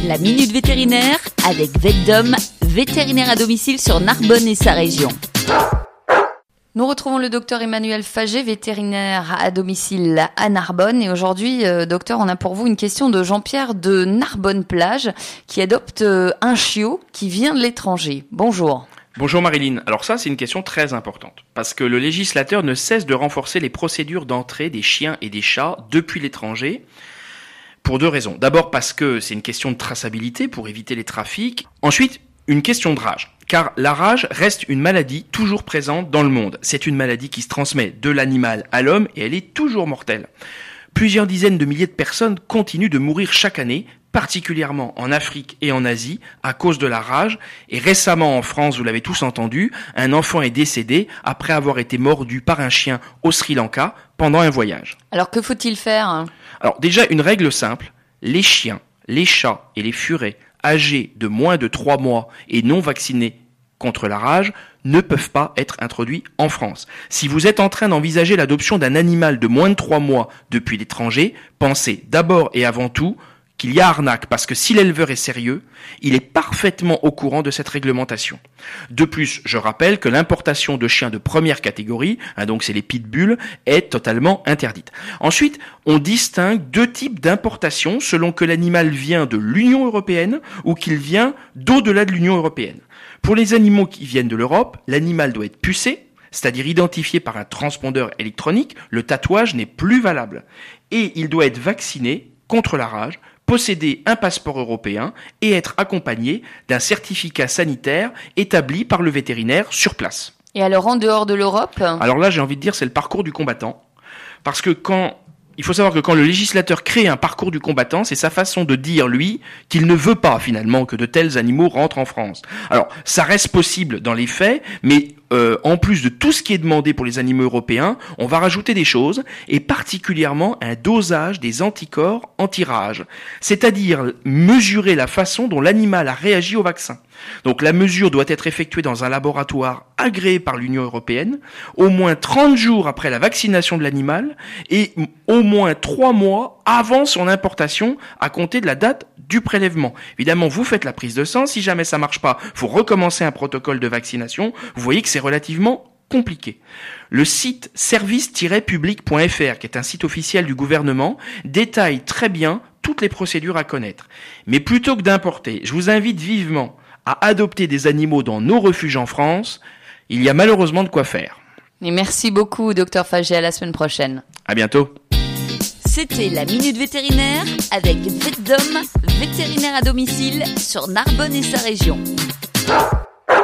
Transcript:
La Minute Vétérinaire avec VetDom, vétérinaire à domicile sur Narbonne et sa région. Nous retrouvons le docteur Emmanuel Faget, vétérinaire à domicile à Narbonne. Et aujourd'hui, docteur, on a pour vous une question de Jean-Pierre de Narbonne-Plage qui adopte un chiot qui vient de l'étranger. Bonjour. Bonjour Marilyn. Alors ça, c'est une question très importante parce que le législateur ne cesse de renforcer les procédures d'entrée des chiens et des chats depuis l'étranger pour deux raisons. D'abord parce que c'est une question de traçabilité pour éviter les trafics. Ensuite, une question de rage, car la rage reste une maladie toujours présente dans le monde. C'est une maladie qui se transmet de l'animal à l'homme et elle est toujours mortelle. Plusieurs dizaines de milliers de personnes continuent de mourir chaque année, particulièrement en Afrique et en Asie, à cause de la rage. Et récemment en France, vous l'avez tous entendu, un enfant est décédé après avoir été mordu par un chien au Sri Lanka pendant un voyage. Alors que faut-il faire ? Alors déjà, une règle simple, les chiens, les chats et les furets âgés de moins de 3 mois et non vaccinés contre la rage ne peuvent pas être introduits en France. Si vous êtes en train d'envisager l'adoption d'un animal de moins de 3 mois depuis l'étranger, pensez d'abord et avant tout qu'il y a arnaque, parce que si l'éleveur est sérieux, il est parfaitement au courant de cette réglementation. De plus, je rappelle que l'importation de chiens de première catégorie, donc c'est les pitbulls, est totalement interdite. Ensuite, on distingue deux types d'importation selon que l'animal vient de l'Union européenne ou qu'il vient d'au-delà de l'Union européenne. Pour les animaux qui viennent de l'Europe, l'animal doit être pucé, c'est-à-dire identifié par un transpondeur électronique, le tatouage n'est plus valable. Et il doit être vacciné contre la rage, posséder un passeport européen et être accompagné d'un certificat sanitaire établi par le vétérinaire sur place. Et alors en dehors de l'Europe ? Alors là, j'ai envie de dire, c'est le parcours du combattant. Parce que il faut savoir que quand le législateur crée un parcours du combattant, c'est sa façon de dire, lui, qu'il ne veut pas finalement que de tels animaux rentrent en France. Alors, ça reste possible dans les faits, mais en plus de tout ce qui est demandé pour les animaux européens, on va rajouter des choses, et particulièrement un dosage des anticorps anti-rage, c'est-à-dire mesurer la façon dont l'animal a réagi au vaccin. Donc la mesure doit être effectuée dans un laboratoire agréé par l'Union européenne, au moins 30 jours après la vaccination de l'animal, et au moins 3 mois avant son importation à compter de la date du prélèvement. Évidemment, vous faites la prise de sang, si jamais ça marche pas, faut recommencer un protocole de vaccination. Vous voyez que c'est relativement compliqué. Le site service-public.fr, qui est un site officiel du gouvernement, détaille très bien toutes les procédures à connaître. Mais plutôt que d'importer, je vous invite vivement à adopter des animaux dans nos refuges en France. Il y a malheureusement de quoi faire. Et merci beaucoup, docteur Faget. À la semaine prochaine. À bientôt. C'était la Minute Vétérinaire avec VetDom, vétérinaire à domicile sur Narbonne et sa région.